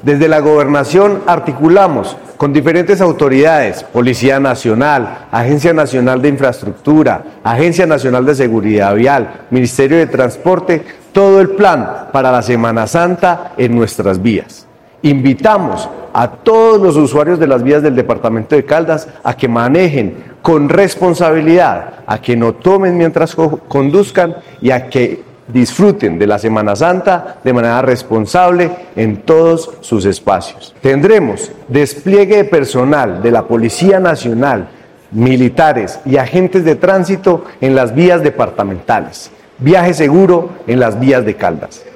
Desde la Gobernación articulamos con diferentes autoridades, Policía Nacional, Agencia Nacional de Infraestructura, Agencia Nacional de Seguridad Vial, Ministerio de Transporte, todo el plan para la Semana Santa en nuestras vías. Invitamos a todos los usuarios de las vías del departamento de Caldas a que manejen con responsabilidad, a que no tomen mientras conduzcan y a que disfruten de la Semana Santa de manera responsable en todos sus espacios. Tendremos despliegue de personal de la Policía Nacional, militares y agentes de tránsito en las vías departamentales. Viaje seguro en las vías de Caldas.